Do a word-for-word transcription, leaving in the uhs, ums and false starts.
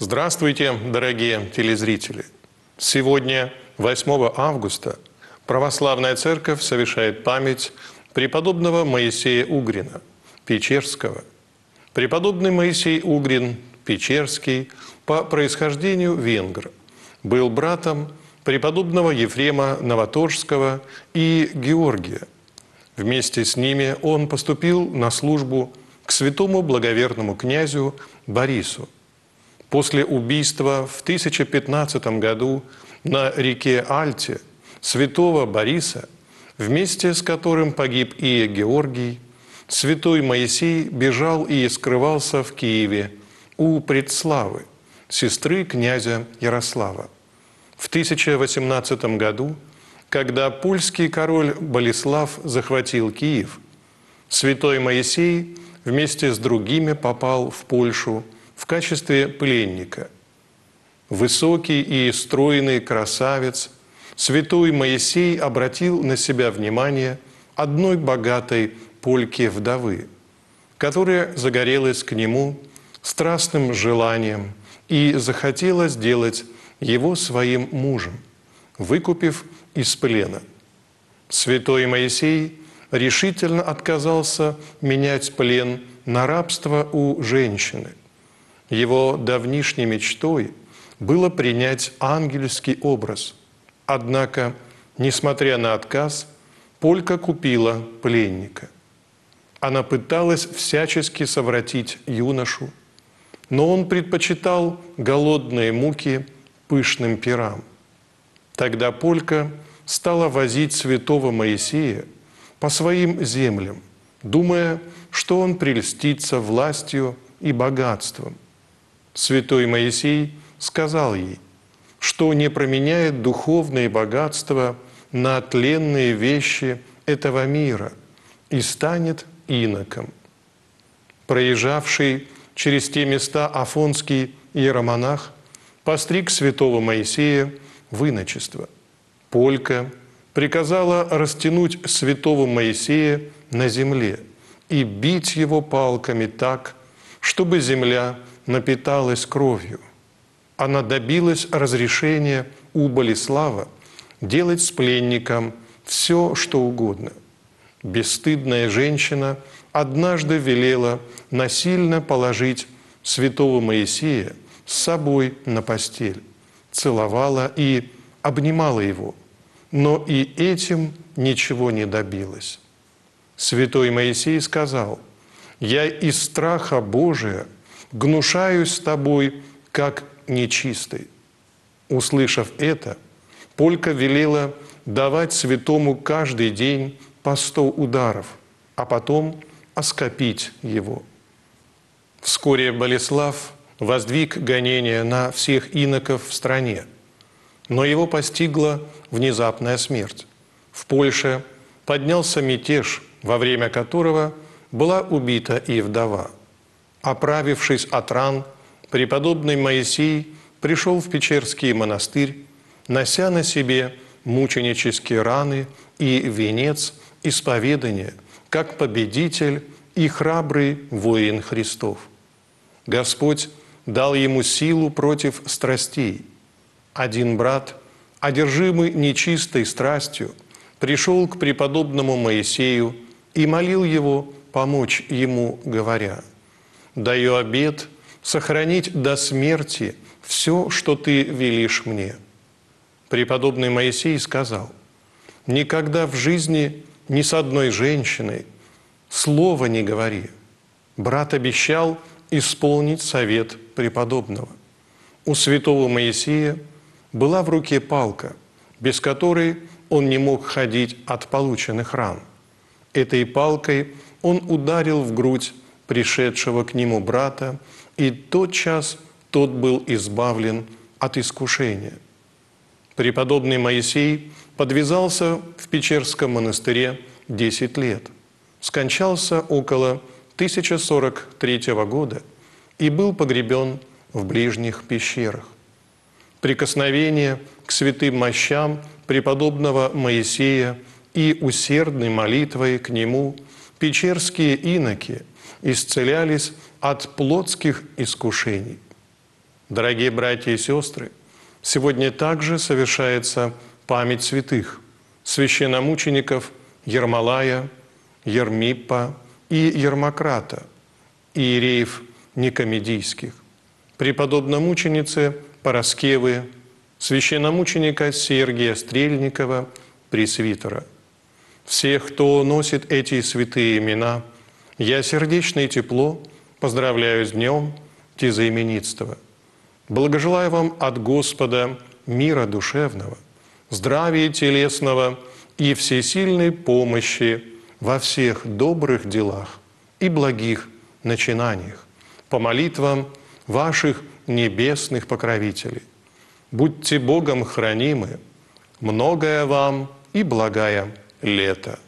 Здравствуйте, дорогие телезрители! Сегодня, восьмого августа, Православная Церковь совершает память преподобного Моисея Угрина, Печерского. Преподобный Моисей Угрин, Печерский, по происхождению венгр, был братом преподобного Ефрема Новоторжского и Георгия. Вместе с ними он поступил на службу к святому благоверному князю Борису. После убийства в тысяча пятнадцатом году на реке Альте святого Бориса, вместе с которым погиб и Георгий, святой Моисей бежал и скрывался в Киеве у Предславы, сестры князя Ярослава. В тысяча восемнадцатом году, когда польский король Болеслав захватил Киев, святой Моисей вместе с другими попал в Польшу в качестве пленника. Высокий и стройный красавец, святой Моисей обратил на себя внимание одной богатой польки-вдовы, которая загорелась к нему страстным желанием и захотела сделать его своим мужем, выкупив из плена. Святой Моисей решительно отказался менять плен на рабство у женщины. Его давнишней мечтой было принять ангельский образ. Однако, несмотря на отказ, полька купила пленника. Она пыталась всячески совратить юношу, но он предпочитал голодные муки пышным пирам. Тогда полька стала возить святого Моисея по своим землям, думая, что он прельстится властью и богатством. Святой Моисей сказал ей, что не променяет духовные богатства на тленные вещи этого мира и станет иноком. Проезжавший через те места афонский иеромонах постриг святого Моисея в иночество. Полька приказала растянуть святого Моисея на земле и бить его палками так, чтобы земля напиталась кровью. Она добилась разрешения у Болеслава делать с пленником все, что угодно. Бесстыдная женщина однажды велела насильно положить святого Моисея с собой на постель, целовала и обнимала его, но и этим ничего не добилась. Святой Моисей сказал: «Я из страха Божия гнушаюсь с тобой, как нечистый». Услышав это, полька велела давать святому каждый день по сто ударов, а потом оскопить его. Вскоре Болеслав воздвиг гонения на всех иноков в стране, но его постигла внезапная смерть. В Польше поднялся мятеж, во время которого была убита и вдова. Оправившись от ран, преподобный Моисей пришел в Печерский монастырь, нося на себе мученические раны и венец исповедания, как победитель и храбрый воин Христов. Господь дал ему силу против страстей. Один брат, одержимый нечистой страстью, пришел к преподобному Моисею и молил его помочь ему, говоря: «Даю обет сохранить до смерти все, что ты велишь мне». Преподобный Моисей сказал: «Никогда в жизни ни с одной женщиной слова не говори». Брат обещал исполнить совет преподобного. У святого Моисея была в руке палка, без которой он не мог ходить от полученных ран. Этой палкой он ударил в грудь пришедшего к нему брата, и тотчас тот был избавлен от искушения. Преподобный Моисей подвязался в Печерском монастыре десять лет, скончался около тысяча сорок третьего года и был погребен в ближних пещерах. Прикосновение к святым мощам преподобного Моисея и усердной молитвой к нему печерские иноки исцелялись от плотских искушений. Дорогие братья и сестры, сегодня также совершается память святых, священномучеников Ермолая, Ермиппа и Ермократа, иереев никомедийских, преподобномученицы Параскевы, священномученика Сергия Стрельникова, пресвитера. Всех, кто носит эти святые имена, я сердечно и тепло поздравляю с днем тезаименитства. Благожелаю вам от Господа мира душевного, здравия телесного и всесильной помощи во всех добрых делах и благих начинаниях, по молитвам ваших небесных покровителей. Будьте Богом хранимы, многое вам и благая лето.